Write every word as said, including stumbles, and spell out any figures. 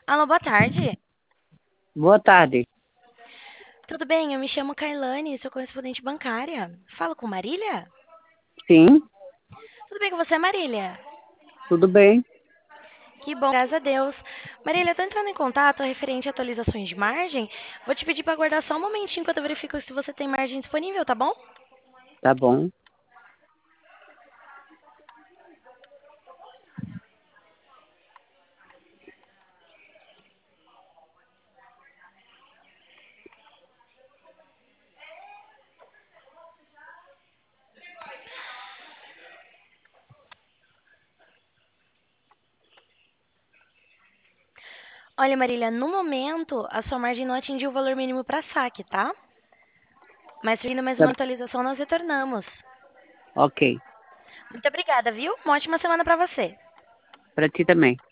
Alô, boa tarde. Boa tarde. Tudo bem? Eu me chamo Kailane, sou correspondente bancária. Falo com Marília? Sim, Tudo bem com você, Marília? tudo bem. Que bom, graças a Deus. Marília, eu tô entrando em contato referente a atualizações de margem. Vou te pedir para aguardar só um momentinho enquanto eu verifico se você tem margem disponível, tá bom? Tá bom. Olha, Marília, no momento a sua margem não atingiu o valor mínimo para saque, tá? Mas seguindo mais Tá, uma atualização, nós retornamos. ok. Muito obrigada, viu? Uma ótima semana para você. Para ti também.